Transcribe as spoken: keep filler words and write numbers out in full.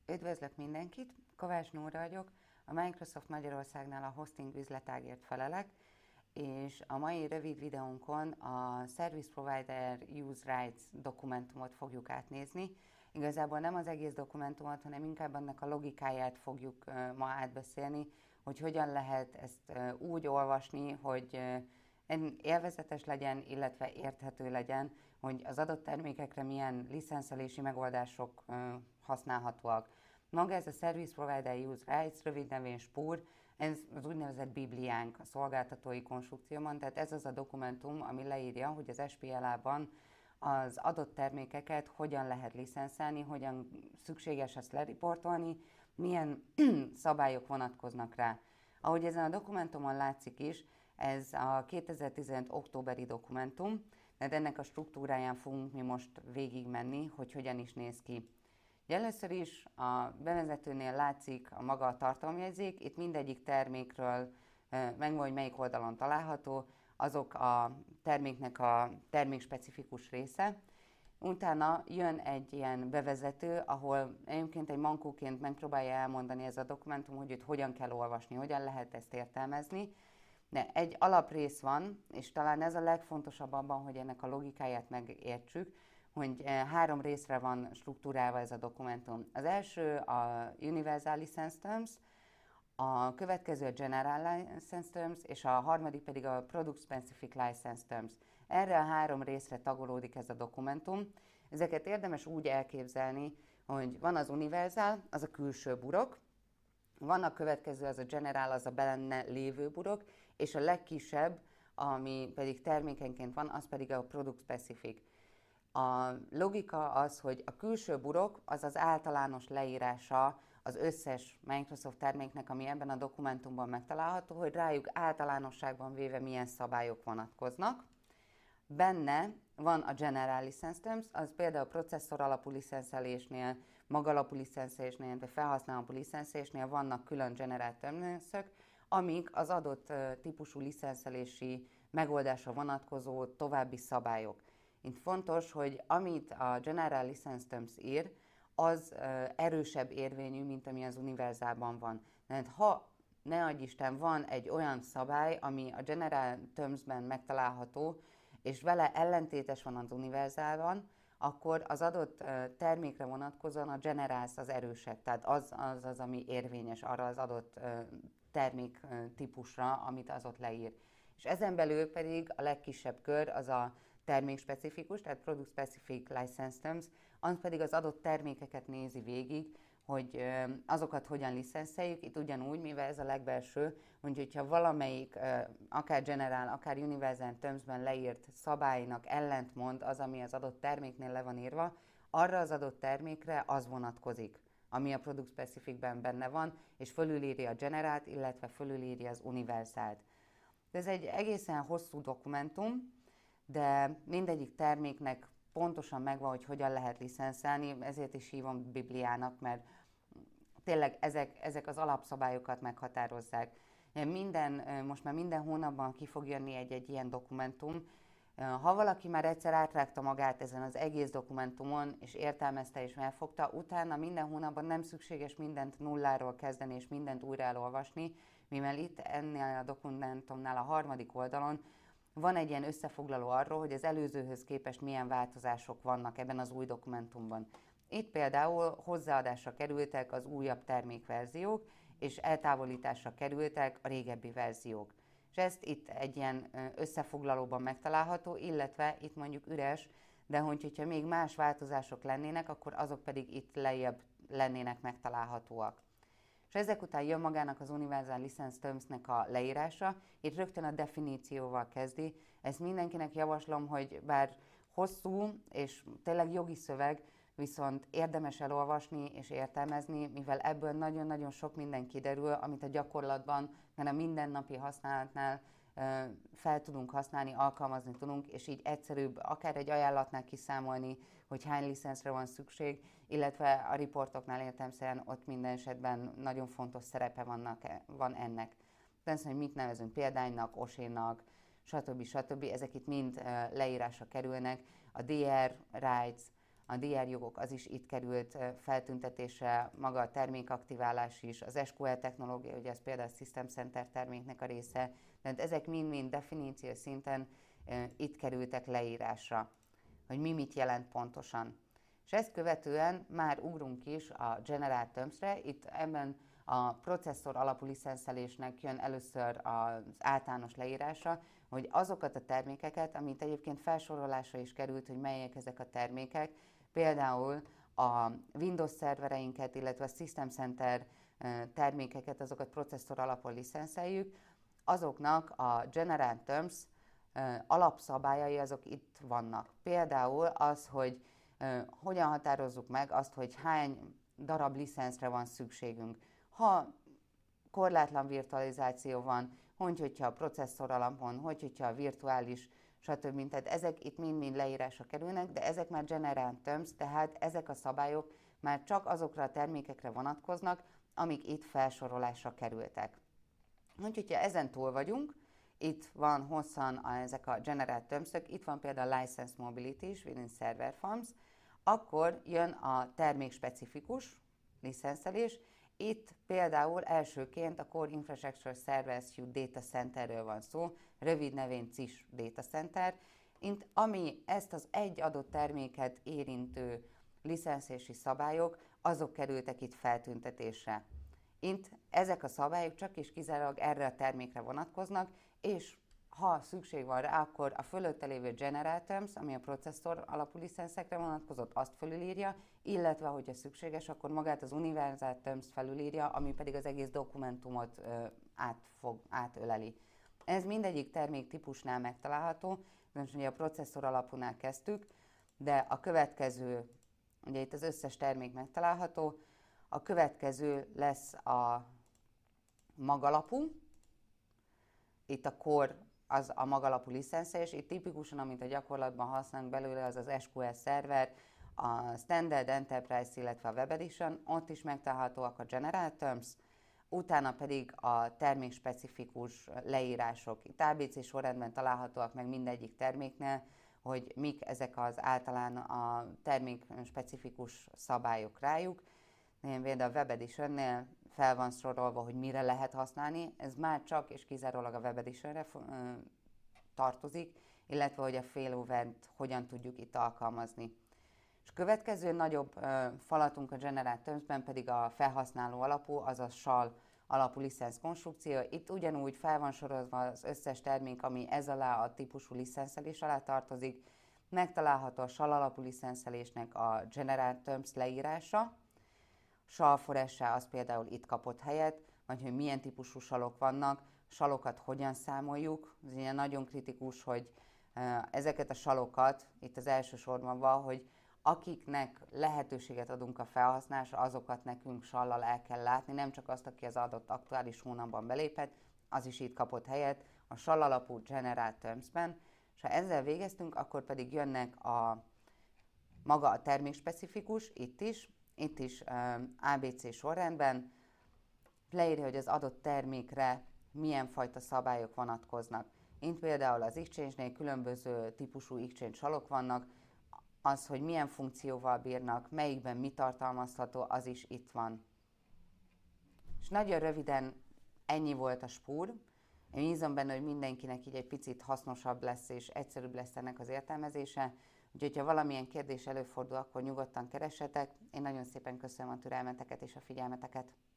Üdvözlök mindenkit, Kovács Nóra vagyok, a Microsoft Magyarországnál a hosting üzletágért felelek, és a mai rövid videónkon a Service Provider Use Rights dokumentumot fogjuk átnézni. Igazából nem az egész dokumentumot, hanem inkább ennek a logikáját fogjuk ma átbeszélni, hogy hogyan lehet ezt úgy olvasni, hogy élvezetes legyen, illetve érthető legyen, hogy az adott termékekre milyen licenszelési megoldások használhatóak. Maga ez a Service Provider Use Rights, rövid nevén SPUR, ez az úgynevezett bibliánk a szolgáltatói konstrukcióban, tehát ez az a dokumentum, ami leírja, hogy az es pé el á-ban az adott termékeket hogyan lehet licenszelni, hogyan szükséges ezt leriportolni, milyen szabályok vonatkoznak rá. Ahogy ezen a dokumentumon látszik is, ez a kétezer-tizenöt októberi dokumentum, de ennek a struktúráján fogunk mi most végigmenni, hogy hogyan is néz ki. Először is a bevezetőnél látszik a maga a tartalomjegyzék, itt mindegyik termékről megvan, hogy melyik oldalon található, azok a terméknek a termékspecifikus része. Utána jön egy ilyen bevezető, ahol egyébként egy mankóként megpróbálja elmondani ez a dokumentum, hogy itt hogyan kell olvasni, hogyan lehet ezt értelmezni. De egy alaprész van, és talán ez a legfontosabb abban, hogy ennek a logikáját megértsük, hogy három részre van struktúrálva ez a dokumentum. Az első a Universal License Terms, a következő a General License Terms, és a harmadik pedig a Product Specific License Terms. Erre a három részre tagolódik ez a dokumentum. Ezeket érdemes úgy elképzelni, hogy van az Universal, az a külső burok, van a következő, az a General, az a benne lévő burok, és a legkisebb, ami pedig termékenként van, az pedig a Product Specific. A logika az, hogy a külső burok az az általános leírása az összes Microsoft terméknek, ami ebben a dokumentumban megtalálható, hogy rájuk általánosságban véve milyen szabályok vonatkoznak. Benne van a General License Terms, az például a processzor alapú licenszelésnél, magalapú licenszelésnél, vagy felhasználó alapú licenszelésnél vannak külön General Terms-ök, amik az adott típusú licenszelési megoldásra vonatkozó további szabályok. Itt fontos, hogy amit a General License Terms ír, az erősebb érvényű, mint ami az Universalban van. Tehát ha, ne adj Isten, van egy olyan szabály, ami a General Terms-ben megtalálható, és vele ellentétes van az Universalban, akkor az adott termékre vonatkozóan a Generals az erősebb, tehát az az, az ami érvényes arra az adott termék típusra, amit az ott leír. És ezen belül pedig a legkisebb kör az a termékspecifikus, tehát Product Specific License Terms, az pedig az adott termékeket nézi végig, hogy azokat hogyan licenszeljük. Itt ugyanúgy, mivel ez a legbelső, hogy hogyha valamelyik, akár General, akár Universal Terms-ben leírt szabálynak ellentmond az, ami az adott terméknél le van írva, arra az adott termékre az vonatkozik, ami a Product Specific-ben benne van, és fölülírja a Generalt, illetve fölülírja az Universalt. Ez egy egészen hosszú dokumentum, de mindegyik terméknek pontosan megvan, hogy hogyan lehet licenszelni, ezért is hívom Bibliának, mert tényleg ezek, ezek az alapszabályokat meghatározzák. Minden, most már minden hónapban ki fog jönni egy-egy ilyen dokumentum. Ha valaki már egyszer átrágta magát ezen az egész dokumentumon, és értelmezte és megfogta, utána minden hónapban nem szükséges mindent nulláról kezdeni és mindent újra elolvasni, mivel itt ennél a dokumentumnál a harmadik oldalon van egy ilyen összefoglaló arról, hogy az előzőhöz képest milyen változások vannak ebben az új dokumentumban. Itt például hozzáadásra kerültek az újabb termékverziók, és eltávolításra kerültek a régebbi verziók. És ezt itt egy ilyen összefoglalóban megtalálható, illetve itt mondjuk üres, de hogyha még más változások lennének, akkor azok pedig itt lejjebb lennének megtalálhatóak. És ezek után jön magának az Universal License Terms-nek a leírása, itt rögtön a definícióval kezdi. Ezt mindenkinek javaslom, hogy bár hosszú és tényleg jogi szöveg, viszont érdemes elolvasni és értelmezni, mivel ebből nagyon-nagyon sok minden kiderül, amit a gyakorlatban, mert a mindennapi használatnál fel tudunk használni, alkalmazni tudunk, és így egyszerűbb akár egy ajánlatnál kiszámolni, hogy hány licenszre van szükség, illetve a riportoknál értelemszerűen ott minden esetben nagyon fontos szerepe vannak, van ennek. Természetesen, hogy mit nevezünk példánynak, osénak, stb. stb. Ezek itt mind leírásra kerülnek. A dé er rights, a dé er jogok, az is itt került feltüntetésre, maga a termékaktiválás is, az es kú el technológia, ugye ez például a System Center terméknek a része, tehát ezek mind-mind definíció szinten itt kerültek leírásra, hogy mi mit jelent pontosan. És ezt követően már ugrunk is a General Terms-re, itt ebben a processzor alapú licenszelésnek jön először az általános leírása, hogy azokat a termékeket, amit egyébként felsorolásra is került, hogy melyek ezek a termékek, például a Windows szervereinket, illetve a System Center termékeket, azokat processzor alapon licenszeljük, azoknak a General Terms alapszabályai azok itt vannak. Például az, hogy hogyan határozzuk meg azt, hogy hány darab licenszre van szükségünk. Ha korlátlan virtualizáció van, hogy hogyha a processzor alapon, hogy hogyha a virtuális, stb. Tehát ezek itt mind-mind leírásra kerülnek, de ezek már General Terms, tehát ezek a szabályok már csak azokra a termékekre vonatkoznak, amik itt felsorolásra kerültek. Hogy hogyha ezen túl vagyunk, itt van hosszan a, ezek a General Terms-ök, itt van például a License Mobility is, within Server Farms, akkor jön a termékspecifikus licenszelés. Itt például elsőként a Core Infrastructure Server Suite Data Centerről van szó, rövid nevén C I S Data Center, itt, ami ezt az egy adott terméket érintő licenszési szabályok, azok kerültek itt feltüntetésre. Itt ezek a szabályok csak és kizárólag erre a termékre vonatkoznak, és ha szükség van rá, akkor a fölötte lévő General Terms, ami a processzor alapú licenszekre vonatkozott, azt felülírja, illetve, hogyha szükséges, akkor magát az Universal Terms felülírja, ami pedig az egész dokumentumot ö, átfog, átöleli. Ez mindegyik terméktípusnál megtalálható, most ugye a processzor alapúnál kezdtük, de a következő, ugye itt az összes termék megtalálható, a következő lesz a magalapú, itt a Core az a magalapú licenszes, itt tipikusan, amit a gyakorlatban használunk belőle, az az es kú el szerver, a Standard Enterprise, illetve a Web Edition, ott is megtalálhatóak a General Terms, utána pedig a termékspecifikus leírások. Itt á bé cé sorrendben találhatóak meg mindegyik terméknél, hogy mik ezek az általán a termékspecifikus szabályok rájuk. Például a Web Edition-nél fel van sorolva, hogy mire lehet használni, ez már csak és kizárólag a Web Edition-re tartozik, illetve hogy a failover-t hogyan tudjuk itt alkalmazni. És következő nagyobb ö, falatunk a General Terms-ben pedig a felhasználó alapú, azaz S A L alapú licensz konstrukció. Itt ugyanúgy fel van sorozva az összes termék, ami ez alá a típusú licenszelés alá tartozik. Megtalálható a S A L alapú licenszelésnek a General Terms leírása. S A L for S A az például itt kapott helyet, vagy hogy milyen típusú salok vannak, salokat hogyan számoljuk. Ez ilyen nagyon kritikus, hogy ezeket a salokat itt az első sorban van, hogy akiknek lehetőséget adunk a felhasználásra, azokat nekünk sallal el kell látni, nem csak azt, aki az adott aktuális hónapban belépett, az is itt kapott helyet a S A L alapú General Terms-ben, és ha ezzel végeztünk, akkor pedig jönnek a maga a termékspecifikus, itt is, itt is um, á bé cé sorrendben, leírja, hogy az adott termékre milyen fajta szabályok vonatkoznak. Itt például az Exchange-nél különböző típusú Exchange salok vannak, az, hogy milyen funkcióval bírnak, melyikben mi tartalmazható, az is itt van. És nagyon röviden ennyi volt a spúr. Én bízom benne, hogy mindenkinek így egy picit hasznosabb lesz és egyszerűbb lesz ennek az értelmezése. Úgyhogy, ha valamilyen kérdés előfordul, akkor nyugodtan keressetek. Én nagyon szépen köszönöm a türelmeteket és a figyelmeteket.